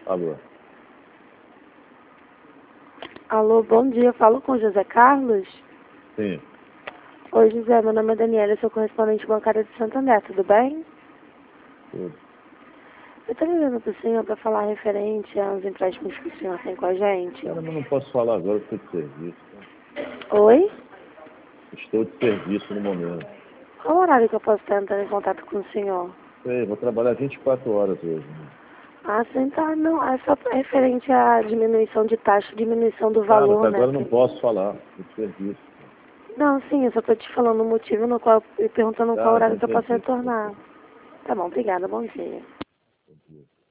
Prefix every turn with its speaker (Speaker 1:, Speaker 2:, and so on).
Speaker 1: Alô.
Speaker 2: Alô, bom dia. Falo com o José Carlos?
Speaker 1: Sim.
Speaker 2: Oi, José. Meu nome é Daniela, sou correspondente bancária de Santo André. Tudo bem?
Speaker 1: Tudo.
Speaker 2: Eu estou ligando para o senhor para falar referente aos empréstimos que o senhor tem com a gente.
Speaker 1: Cara, mas não posso falar agora, estou de serviço.
Speaker 2: Oi?
Speaker 1: Estou de serviço no momento.
Speaker 2: Qual horário que eu posso estar entrando em contato com o senhor?
Speaker 1: Sei, vou trabalhar 24 horas hoje. Né?
Speaker 2: Ah, sim, tá. Não, é só referente à diminuição de taxa, diminuição do
Speaker 1: Tá, mas
Speaker 2: valor, né?
Speaker 1: agora não posso falar. Estou de serviço.
Speaker 2: Não, sim, eu só estou te falando o motivo no qual, e perguntando qual
Speaker 1: Tá,
Speaker 2: horário
Speaker 1: então
Speaker 2: que eu posso
Speaker 1: serviço.
Speaker 2: retornar. Tá bom, obrigada, bom dia.